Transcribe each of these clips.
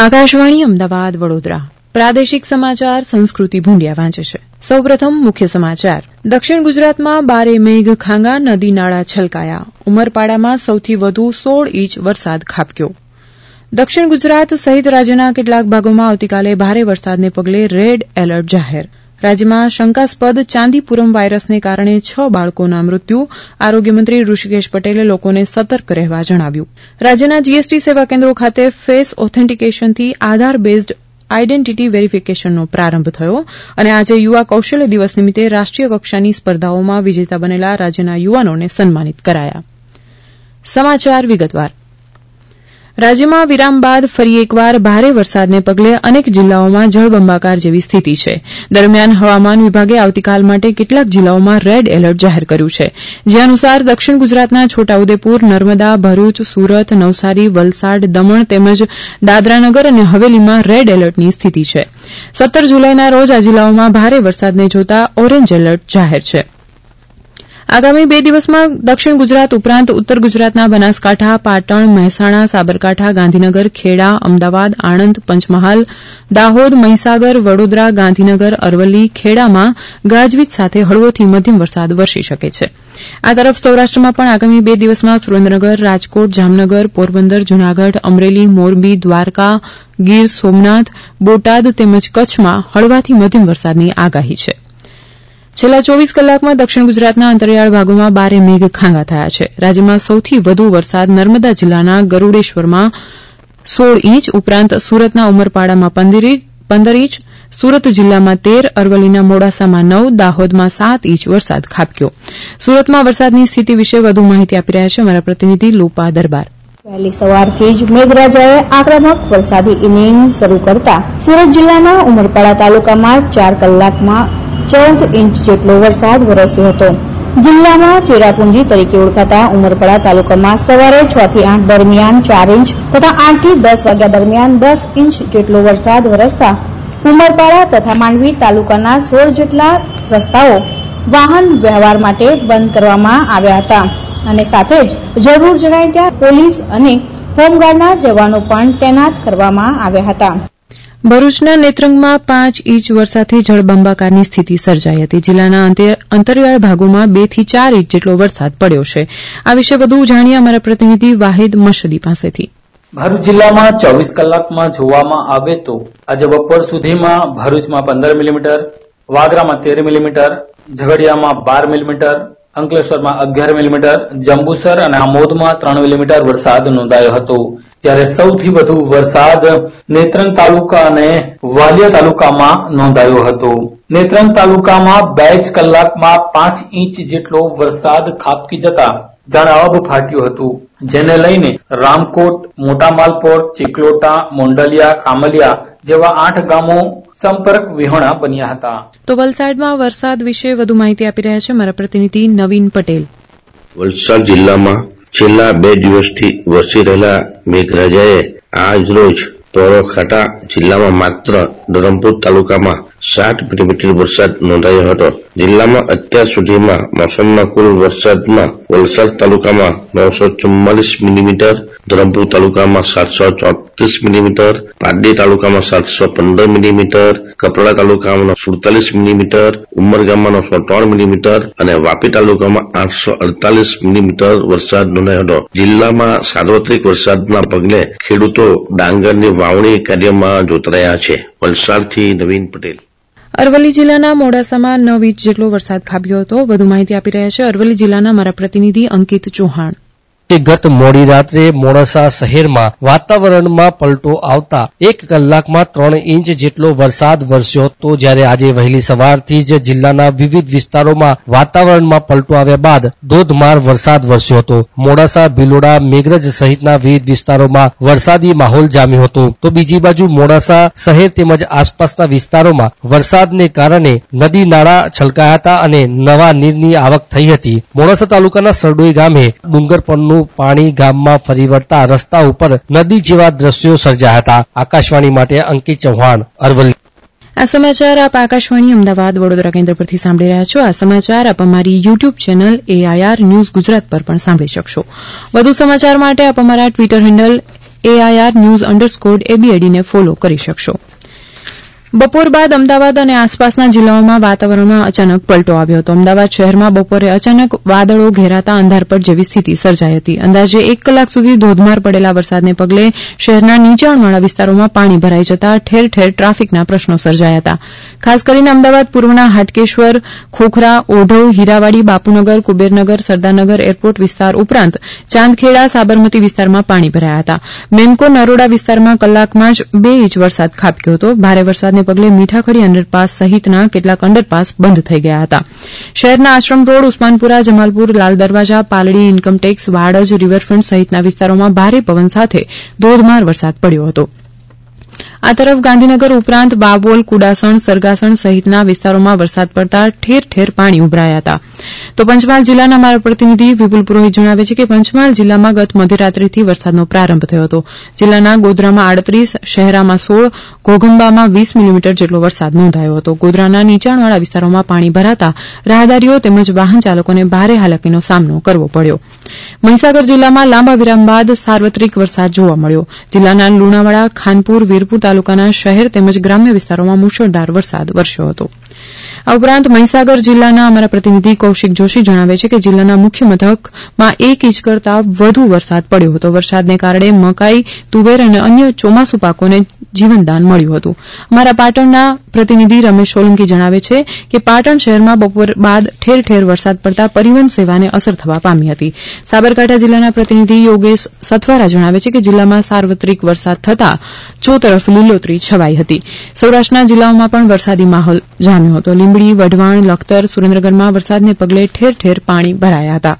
આકાશવાણી અમદાવાદ વડોદરા પ્રાદેશિક સમાચાર સંસ્કૃતિ ભૂંડિયા વાંચે છે. સૌપ્રથમ મુખ્ય સમાચાર. દક્ષિણ ગુજરાતમાં બારે મેઘ ખાંગા, નદી નાળા છલકાયા. ઉમરપાડામાં સૌથી વધુ 16 ઇંચ વરસાદ ખાબક્યો. દક્ષિણ ગુજરાત સહિત રાજ્યના કેટલાક ભાગોમાં આવતીકાલે ભારે વરસાદને પગલે રેડ એલર્ટ જાહેર. રાજ્યમાં શંકાસ્પદ ચાંદીપુરમ વાયરસને કારણે 6 બાળકોના મૃત્યુ. આરોગ્યમંત્રી ઋષિકેશ પટેલે લોકોને સતર્ક રહેવા જણાવ્યું. રાજ્યના જીએસટી સેવા કેન્દ્રો ખાતે ફેસ ઓથેન્ટિકેશનથી આધાર બેઝડ આઇડેન્ટિટી વેરિફિકેશનનો પ્રારંભ થયો અને આજે યુવા કૌશલ્ય દિવસ નિમિત્તે રાષ્ટ્રીય કક્ષાની સ્પર્ધાઓમાં વિજેતા બનેલા રાજ્યના યુવાનોને સન્માનિત કરાયા. સમાચાર વિગતવાર. રાજ્યમાં વિરામ બાદ ફરી એકવાર ભારે વરસાદને પગલે અનેક જિલ્લાઓમાં જળબંબાકાર જેવી સ્થિતિ છે. દરમિયાન હવામાન વિભાગે આવતીકાલ માટે કેટલાક જિલ્લાઓમાં રેડ એલર્ટ જાહેર કર્યું છે. જે અનુસાર દક્ષિણ ગુજરાતના છોટાઉદેપુર, નર્મદા, ભરૂચ, સુરત, નવસારી, વલસાડ, દમણ તેમજ દાદરાનગર અને હવેલીમાં રેડ એલર્ટની સ્થિતિ છે. 17 જુલાઈના રોજ આ જિલ્લાઓમાં ભારે વરસાદને જોતા ઓરેન્જ એલર્ટ જાહેર છે. આગામી 2 દિવસમાં દક્ષિણ ગુજરાત ઉપરાંત ઉત્તર ગુજરાતના બનાસકાંઠા, પાટણ, મહેસાણા, સાબરકાંઠા, ગાંધીનગર, ખેડા, અમદાવાદ, આણંદ, પંચમહાલ, દાહોદ, મહીસાગર, વડોદરા, ગાંધીનગર, અરવલ્લી, ખેડામાં ગાજવીજ સાથે હળવોથી મધ્યમ વરસાદ વરસી શકે છે. આ તરફ સૌરાષ્ટ્રમાં પણ આગામી 2 દિવસમાં સુરેન્દ્રનગર, રાજકોટ, જામનગર, પોરબંદર, જૂનાગઢ, અમરેલી, મોરબી, દ્વારકા, ગીર સોમનાથ, બોટાદ તેમજ કચ્છમાં હળવાથી મધ્યમ વરસાદની આગાહી છે. છેલ્લા 24 કલાકમાં દક્ષિણ ગુજરાતના અંતરિયાળ ભાગોમાં બારે મેઘ ખાંગા થયા છે. રાજ્યમાં સૌથી વધુ વરસાદ નર્મદા જિલ્લાના ગરૂડેશ્વરમાં 16 ઇંચ ઉપરાંત સુરતના ઉમરપાડામાં 15 ઇંચ, સુરત જિલ્લામાં 13, અરવલ્લીના મોડાસામાં 9, દાહોદમાં 7 ઇંચ વરસાદ ખાબક્યો. સુરતમાં વરસાદની સ્થિતિ વિશે વધુ માહિતી આપી રહ્યા છે અમારા પ્રતિનિધિ લોપા દરબાર. વહેલી સવારથી જ મેઘરાજાએ આક્રમક વરસાદી ઇનિંગ શરૂ કરતા સુરત જિલ્લાના ઉમરપાડા તાલુકામાં 4 કલાકમાં 14 ઇંચ જેટલો વરસાદ વરસ્યો હતો. જિલ્લામાં ચેરાપુંજી તરીકે ઓળખાતા ઉમરપાડા તાલુકામાં સવારે 6 થી 8 દરમિયાન 4 ઇંચ તથા 8 થી 10 વાગ્યા દરમિયાન 10 ઇંચ જેટલો વરસાદ વરસતા ઉમરપાડા તથા માંડવી તાલુકાના 16 જેટલા રસ્તાઓ વાહન વ્યવહાર માટે બંધ કરવામાં આવ્યા હતા અને સાથે જ જરૂર જણાય ત્યાં પોલીસ અને હોમગાર્ડના જવાનો પણ તૈનાત કરવામાં આવ્યા હતા. ભરૂચના નેત્રંગમાં 5 ઇંચ વરસાદથી જળબંબાકારની સ્થિતિ સર્જાઈ હતી. જિલ્લાના અંતરિયાળ ભાગોમાં 2 થી 4 ઇંચ જેટલો વરસાદ પડ્યો છે. આ વિશે વધુ જાણીએ અમારા પ્રતિનિધિ વાહિદ મશદી પાસેથી. ભરૂચ જિલ્લામાં 24 કલાકમાં જોવામાં આવે તો આજે બપોર સુધીમાં ભરૂચમાં 15 મિલીમીટર, વાગરામાં 13 મિલીમીટર, ઝઘડિયામાં 12 મિલીમીટર, અંકલેશ્વરમાં 11 મિલીમીટર, જંબુસર અને આમોદમાં 3 મિલીમીટર વરસાદ નોંધાયો હતો. જ્યારે સૌથી વધુ વરસાદ નેત્રંગ તાલુકા અને વાલિયા તાલુકામાં નોંધાયો હતો. નેત્રંગ તાલુકામાં 2 કલાકમાં 5 ઇંચ જેટલો વરસાદ ખાબકી જતા ધણાબ ફાટ્યું હતું. જેને લઈને રામકોટ, મોટા માલપોર, ચિકલોટા, મોંડલિયા, કામલિયા જેવા 8 ગામો સંપર્ક વિહોણા બન્યા હતા. તો વલસાડમાં વરસાદ વિશે વધુ માહિતી આપી રહ્યા છે મારા પ્રતિનિધિ નવીન પટેલ. વલસાડ જિલ્લામાં છેલ્લા 2 દિવસથી વરસી રહેલા મેઘરાજાએ આજ રોજ તોરોખાટા જિલ્લામાં માત્ર ધરમપુર તાલુકામાં 7 મિલીમીટર વરસાદ નોંધાયો હતો. જિલ્લામાં અત્યાર સુધીમાં મોસમના કુલ વરસાદમાં વલસાડ તાલુકામાં 944 મિલીમીટર, ધરમપુર તાલુકામાં 734 મિલીમીટર, પારડી તાલુકામાં 715 મિલીમીટર, કપરાડા તાલુકામાં 47 મિલીમીટર, ઉમરગામમાં 903 મિલીમીટર અને વાપી તાલુકામાં 848 મિલીમીટર વરસાદ નોંધાયો હતો. જિલ્લામાં સાર્વત્રિક વરસાદના પગલે ખેડૂતો ડાંગરની વાવણી કાર્યમાં જોતરાયા છે. વલસાડથી નવીન પટેલ. અરવલ્લી જિલ્લાના મોડાસામાં 9 ઇંચ જેટલો વરસાદ ખાબક્યો હતો. વધુ માહિતી આપી રહ્યા છે અરવલ્લી જિલ્લાના મારા પ્રતિનિધિ અંકિત ચૌહાણ. ગત મોડી રાત્રે મોડાસા શહેરમાં વાતાવરણમાં પલટો આવતા 1 કલાકમાં 3 ઇંચ જેટલો વરસાદ વરસ્યો હતો. જ્યારે આજે વહેલી સવારથી જ જિલ્લાના વિવિધ વિસ્તારોમાં વાતાવરણમાં પલટો આવ્યા બાદ ધોધમાર વરસાદ વરસ્યો હતો. મોડાસા, ભિલોડા, મેઘરજ સહિતના વિવિધ વિસ્તારોમાં વરસાદી માહોલ જામ્યો હતો. તો બીજી બાજુ મોડાસા શહેર તેમજ આસપાસના વિસ્તારોમાં વરસાદને કારણે નદી નાળા છલકાયા હતા અને નવા નીરની આવક થઈ હતી. મોડાસા તાલુકાના સરડોઈ ગામે ડુંગર પરનું પાણી ગામમાં ફરી વળતા રસ્તા ઉપર નદી જેવા દ્રશ્યો સર્જાયા હતા. આકાશવાણી માટે અંકિત ચૌહાણ, અરવલ્લી. આ સમાચાર આપ આકાશવાણી અમદાવાદ વડોદરા કેન્દ્ર પરથી સાંભળી રહ્યા છો. આ સમાચાર આપ અમારી YouTube channel AIR news Gujarat પર પણ સાંભળી શકશો. વધુ સમાચાર માટે આપ અમારા ટ્વિટર હેન્ડલ AIR_news_ABAD ને ફોલો કરી શકશો. બપોર બાદ અમદાવાદ અને આસપાસના જિલ્લાઓમાં વાતાવરણમાં અચાનક પલટો આવ્યો હતો. અમદાવાદ શહેરમાં બપોરે અચાનક વાદળો ઘેરાતા અંધારપટ જેવી સ્થિતિ સર્જાઈ હતી. અંદાજે 1 કલાક સુધી ધોધમાર પડેલા વરસાદને પગલે શહેરના નીચાણવાળા વિસ્તારોમાં પાણી ભરાઈ જતા ઠેર ઠેર ટ્રાફિકના પ્રશ્નો સર્જાયા હતા. ખાસ કરીને અમદાવાદ પૂર્વના હાટકેશ્વર, ખોખરા, ઓઢવ, હીરાવાડી, બાપુનગર, કુબેરનગર, સરદારનગર એરપોર્ટ વિસ્તાર ઉપરાંત ચાંદખેડા, સાબરમતી વિસ્તારમાં પાણી ભરાયા હતા. મેમકો નરોડા વિસ્તારમાં કલાકમાં જ 2 ઇંચ વરસાદ ખાબક્યો હતો. ભારે વરસાદને પગલે મીઠાખડી અંડરપાસ સહિતના કેટલાક અંડરપાસ બંધ થઈ ગયા હતા. શહેરના Ashram road, Usmanpura, Jamalpur, Lal Darwaja, Paldi, income tax, Vadaj, riverfront સહિતના વિસ્તારોમાં ભારે પવન સાથે ધોધમાર વરસાદ પડ્યો હતો. આ તરફ ગાંધીનગર ઉપરાંત બાબોલ, કુડાસણ, સરગાસણ સહિતના વિસ્તારોમાં વરસાદ પડતા ઠેર ઠેર પાણી ઉભરાયા હતા. તો પંચમહાલ જિલ્લાના અમારા પ્રતિનિધિ વિપુલ પુરોહિત જણાવે છે કે પંચમહાલ જિલ્લામાં ગત મધ્યરાત્રિથી વરસાદનો પ્રારંભ થયો હતો. જિલ્લાના ગોધરામાં 38, શહેરામાં 16, ઘોઘંબામાં 20 મિલીમીટર જેટલો વરસાદ નોંધાયો હતો. ગોધરાના નીચાણવાળા વિસ્તારોમાં પાણી ભરાતા રાહદારીઓ તેમજ વાહન ચાલકોને ભારે હાલાકીનો સામનો કરવો પડ્યો. મહીસાગર જિલ્લામાં લાંબા વિરામ બાદ સાર્વત્રિક વરસાદ જોવા મળ્યો. જિલ્લાના લુણાવાડા, ખાનપુર, વીરપુર તાલુકાના શહેર તેમજ ગ્રામ્ય વિસ્તારોમાં મુશળધાર વરસાદ વરસ્યો હતો. આ ઉપરાંત મહીસાગર જિલ્લાના અમારા પ્રતિનિધિ કૌશિક જોશી જણાવે છે કે જિલ્લાના મુખ્ય મથકમાં 1 ઇંચ કરતાં વધુ વરસાદ પડ્યો હતો. વરસાદને કારણે મકાઈ, તુવેર અને અન્ય ચોમાસુ પાકોને જીવનદાન મળ્યું હતું. અમારા પાટણના પ્રતિનિધિ રમેશ સોલંકી જણાવે છે કે પાટણ શહેરમાં બપોર બાદ ઠેર ઠેર વરસાદ પડતા પરિવહન સેવાને અસર થવા પામી હતી. સાબરકાંઠા જિલ્લાના પ્રતિનિધિ યોગેશ સથવારા જણાવે છે કે જિલ્લામાં સાર્વત્રિક વરસાદ થતાં ચોતરફ લીલોતરી છવાઈ હતી. સૌરાષ્ટ્રના જિલ્લાઓમાં પણ વરસાદી માહોલ જામ્યો હતો. લીંબડી, વઢવાણ, લખતર, સુરેન્દ્રનગરમાં વરસાદને પગલે ઠેર ઠેર પાણી ભરાયા હતા.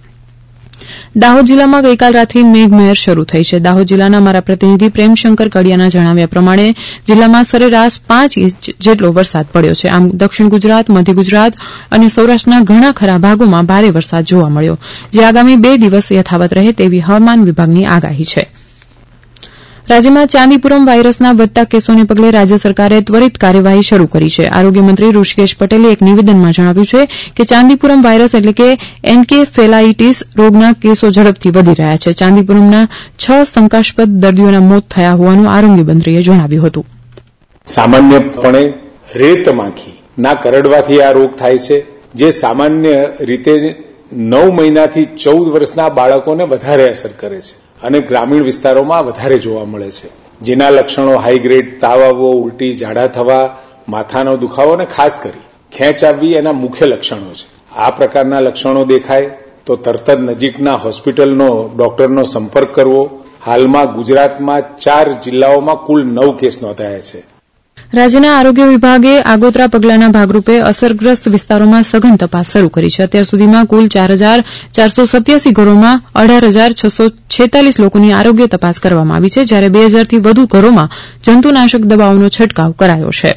દાહોદ જિલ્લામાં ગઈકાલ રાતથી મેઘમહેર શરૂ થઈ છે. દાહોદ જિલ્લાના અમારા પ્રતિનિધિ પ્રેમશંકર કડિયાના જણાવ્યા પ્રમાણે જિલ્લામાં સરેરાશ 5 ઇંચ જેટલો વરસાદ પડ્યો છે. આમ દક્ષિણ ગુજરાત, મધ્ય ગુજરાત અને સૌરાષ્ટ્રના ઘણા ખરા ભાગોમાં ભારે વરસાદ જોવા મળ્યો, જે આગામી 2 દિવસ યથાવત રહે તેવી હવામાન વિભાગની આગાહી છે. રાજ્યમાં ચાંદીપુરમ વાયરસના વધતા કેસોને પગલે રાજ્ય સરકારે ત્વરિત કાર્યવાહી શરૂ કરી છે. આરોગ્યમંત્રી ઋષિકેશ પટેલે એક નિવેદનમાં જણાવ્યું છે કે ચાંદીપુરમ વાયરસ એટલે કે એન્કેફેલાઇટીસ રોગના કેસો ઝડપથી વધી રહ્યા છે. ચાંદીપુરમના 6 શંકાસ્પદ દર્દીઓના મોત થયા હોવાનું આરોગ્યમંત્રીએ જણાવ્યું હતું. સામાન્યપણે રેત માખીના કરડવાથી આ રોગ થાય છે, જે સામાન્ય રીતે 9 મહિનાથી 14 વર્ષના બાળકોને વધારે અસર કરે છે અને ગ્રામીણ વિસ્તારોમાં વધારે જોવા મળે છે. જેના લક્ષણો હાઈગ્રેડ તાવ આવવો, ઉલટી, ઝાડા થવા, માથાનો દુખાવો અને ખાસ કરી ખેંચ આવવી એના મુખ્ય લક્ષણો છે. આ પ્રકારના લક્ષણો દેખાય તો તરત જ નજીકના હોસ્પિટલનો ડોક્ટરનો સંપર્ક કરવો. હાલમાં ગુજરાતમાં 4 જિલ્લાઓમાં કુલ 9 કેસ નોંધાયા છે. રાજ્યના આરોગ્ય વિભાગે આગોતરા પગલાંના ભાગરૂપે અસરગ્રસ્ત વિસ્તારોમાં સઘન તપાસ શરૂ કરી છે. અત્યાર સુધીમાં કુલ 4,487 ઘરોમાં 18,646 લોકોની આરોગ્ય તપાસ કરવામાં આવી છે, જ્યારે 2,000થી વધુ ઘરોમાં જંતુનાશક દવાઓનો છંટકાવ કરાયો છે.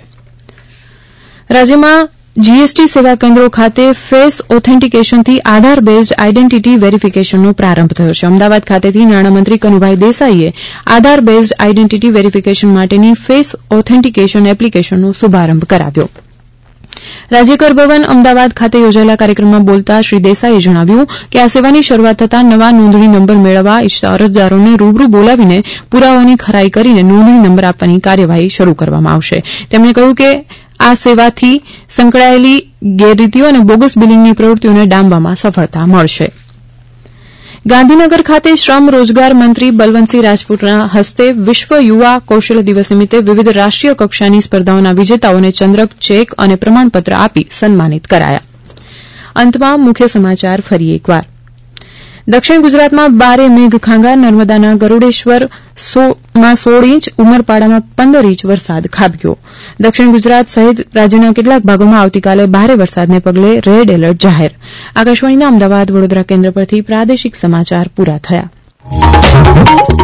રાજ્યમાં જીએસટી સેવા કેન્દ્રો ખાતે ફેસ ઓથેન્ટિકેશનથી આધાર બેઝડ આઇડેન્ટિટી વેરિફિકેશનનો પ્રારંભ થયો છે. અમદાવાદ ખાતેથી નાણામંત્રી કનુભાઈ દેસાઈએ આધાર બેઝડ આઇડેન્ટિટી વેરિફિકેશન માટેની ફેસ ઓથેન્ટિકેશન એપ્લિકેશનનો શુભારંભ કરાવ્યો. રાજ્ય કર ભવન અમદાવાદ ખાતે યોજાયેલા કાર્યક્રમમાં બોલતા શ્રી દેસાઈએ જણાવ્યું કે આ સેવાની શરૂઆત થતાં નવા નોંધણી નંબર મેળવવા ઇચ્છતા અરજદારોને રૂબરૂ બોલાવીને પુરાવાની ખરાઈ કરીને નોંધણી નંબર આપવાની કાર્યવાહી શરૂ કરવામાં આવશે. તેમણે કહ્યું કે આ સેવાથી સંકળાયેલી ગેરરીતિઓ અને બોગસ બિલિંગની પ્રવૃત્તિઓને ડામવામાં સફળતા મળશે. ગાંધીનગર ખાતે શ્રમ રોજગાર મંત્રી બલવંતસિંહ રાજપૂતના હસ્તે વિશ્વ યુવા કૌશલ્ય દિવસ નિમિત્તે વિવિધ રાષ્ટ્રીય કક્ષાની સ્પર્ધાઓના વિજેતાઓને ચંદ્રક, ચેક અને પ્રમાણપત્ર આપી સન્માનિત કરાયા. અંતમાં મુખ્ય સમાચાર ફરી એકવાર. દક્ષિણ ગુજરાતમાં ભારે મેઘખાંગા, નર્મદાના ગરૂડેશ્વરમાં 16 ઇંચ, ઉમરપાડામાં 15 ઇંચ વરસાદ ખાબક્યો. દક્ષિણ ગુજરાત સહિત રાજ્યના કેટલાક ભાગોમાં આવતીકાલે ભારે વરસાદને પગલે રેડ એલર્ટ જાહેર. આકાશવાણીના અમદાવાદ, વડોદરા કેન્દ્ર પરથી પ્રાદેશિક સમાચાર પૂરા થયા.